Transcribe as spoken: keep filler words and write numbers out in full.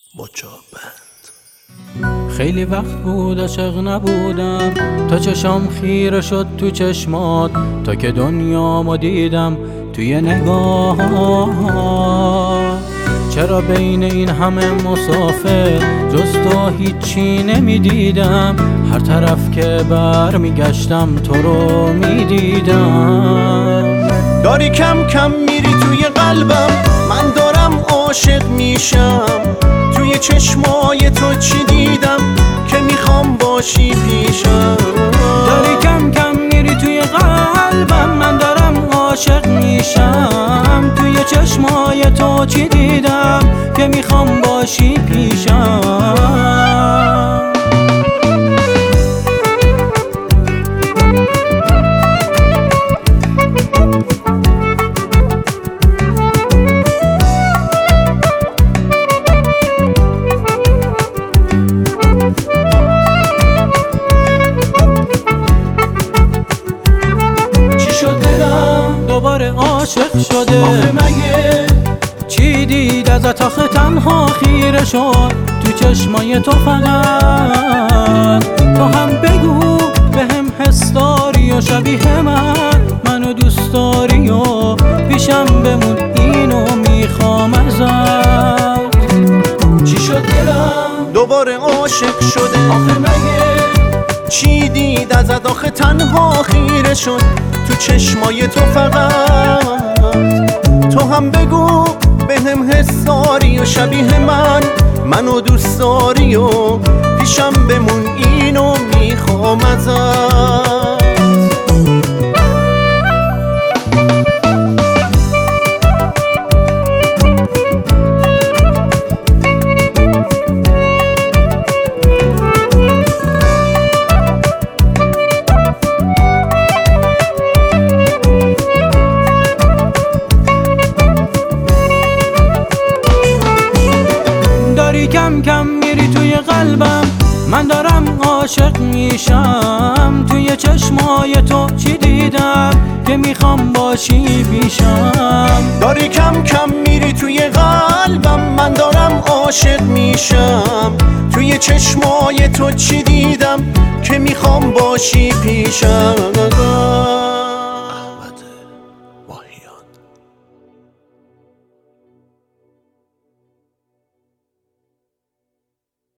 خیلی وقت بود عاشق نبودم، تا چشام خیره شد تو چشمات، تا که دنیامو دیدم توی نگاه. چرا بین این همه مسافر جز تو هیچی نمیدیدم؟ هر طرف که بر میگشتم تو رو میدیدم. داری کم کم میری توی قلبم، من دارم عاشق میشم. توی چشمای تو چی دیدم که میخوام باشی پیشم؟ داری کم کم میری توی قلبم، من دارم عاشق میشم. توی چشمای تو چی دیدم که میخوام باشی پیشم؟ دوباره عاشق شده، آخه مگه چی دید ازت آخه تنها خیره شد تو چشمای تو؟ فقط تو هم بگو به هم حس داری و شبیه من منو دوست داری و پیشم بمون، اینو میخوام ازت. چی شد دلم دوباره عاشق شده؟ آخه مگه چی دید ازت آخه تنها خیره شد تو چشمای تو؟ فقط تو هم بگو به هم حس داری و شبیه من منو دوست داری و پیشم بمون، اینو میخوام ازت. کم کم میری توی قلبم، من دارم عاشق میشم. توی چشمای تو چی دیدم که میخوام باشی پیشم؟ داری کم کم میری توی قلبم، من دارم عاشق میشم. توی چشمای تو چی دیدم که میخوام باشی پیشم؟